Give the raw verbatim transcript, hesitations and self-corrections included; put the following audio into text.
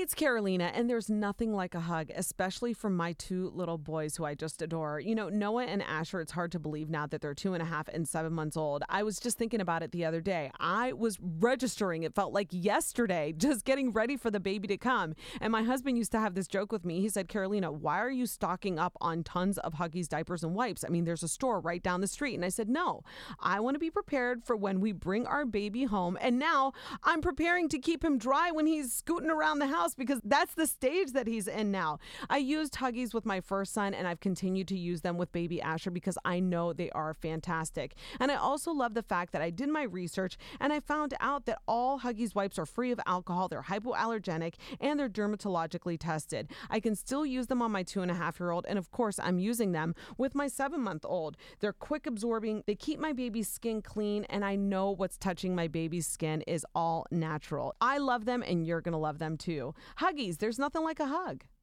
It's Carolina, and there's nothing like a hug, especially from my two little boys who I just adore. You know, Noah and Asher, it's hard to believe now that they're two and a half and seven months old. I was just thinking about it the other day. I was registering, it felt like yesterday, just getting ready for the baby to come. And my husband used to have this joke with me. He said, Carolina, why are you stocking up on tons of Huggies diapers and wipes? I mean, there's a store right down the street. And I said, no, I want to be prepared for when we bring our baby home. And now I'm preparing to keep him dry when he's scooting around the house, because that's the stage that he's in now. I used Huggies with my first son, and I've continued to use them with baby Asher because I know they are fantastic. And I also love the fact that I did my research and I found out that all Huggies wipes are free of alcohol, they're hypoallergenic, and they're dermatologically tested. I can still use them on my two and a half year old, and of course I'm using them with my seven month old. They're quick absorbing, they keep my baby's skin clean, and I know what's touching my baby's skin is all natural. I love them, and you're gonna love them too. Huggies, there's nothing like a hug.